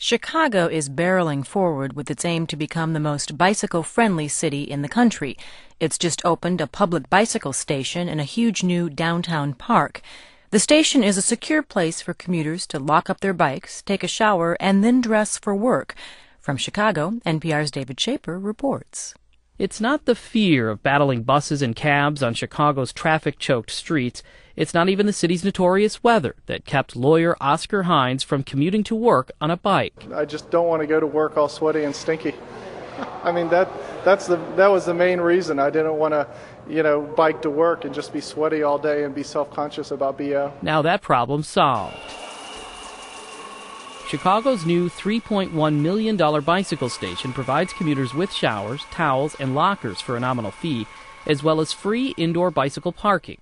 Chicago is barreling forward with its aim to become the most bicycle-friendly city in the country. It's just opened a public bicycle station in a huge new downtown park. The station is a secure place for commuters to lock up their bikes, take a shower, and then dress for work. From Chicago, NPR's David Schaper reports. It's not the fear of battling buses and cabs on Chicago's traffic-choked streets. It's not even the city's notorious weather that kept lawyer Oscar Hines from commuting to work on a bike. I just don't want to go to work all sweaty and stinky. I mean, that was the main reason. I didn't want to, bike to work and just be sweaty all day and be self-conscious about BO. Now that problem's solved. Chicago's new $3.1 million bicycle station provides commuters with showers, towels, and lockers for a nominal fee, as well as free indoor bicycle parking.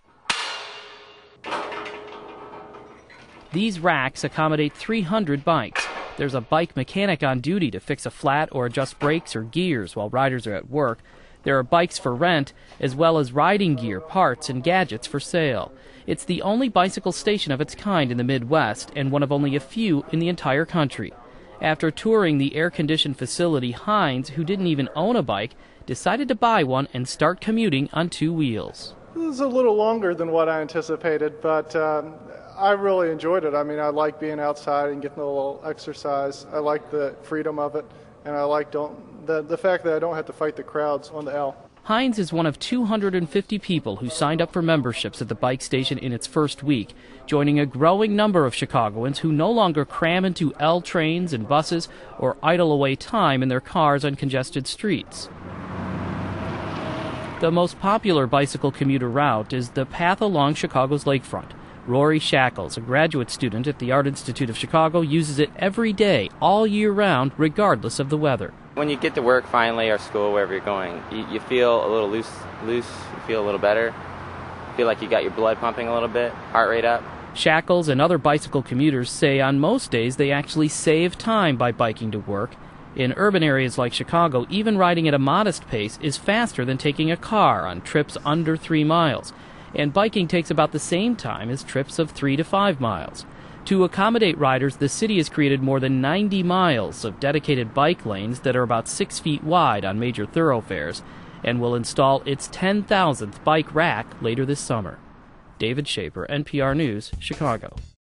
These racks accommodate 300 bikes. There's a bike mechanic on duty to fix a flat or adjust brakes or gears while riders are at work. There are bikes for rent, as well as riding gear, parts, and gadgets for sale. It's the only bicycle station of its kind in the Midwest and one of only a few in the entire country. After touring the air-conditioned facility, Hines, who didn't even own a bike, decided to buy one and start commuting on two wheels. It was a little longer than what I anticipated, but I really enjoyed it. I mean, I like being outside and getting a little exercise. I like the freedom of it, and I like the fact that I don't have to fight the crowds on the L. Hines is one of 250 people who signed up for memberships at the bike station in its first week, joining a growing number of Chicagoans who no longer cram into L trains and buses or idle away time in their cars on congested streets. The most popular bicycle commuter route is the path along Chicago's lakefront. Rory Shackles, a graduate student at the Art Institute of Chicago, uses it every day, all year round, regardless of the weather. When you get to work finally, or school, wherever you're going, you feel a little loose, you feel a little better, you feel like you got your blood pumping a little bit, heart rate up. Shackles and other bicycle commuters say on most days they actually save time by biking to work. In urban areas like Chicago, even riding at a modest pace is faster than taking a car on trips under 3 miles. And biking takes about the same time as trips of 3 to 5 miles. To accommodate riders, the city has created more than 90 miles of dedicated bike lanes that are about 6 feet wide on major thoroughfares, and will install its 10,000th bike rack later this summer. David Schaper, NPR News, Chicago.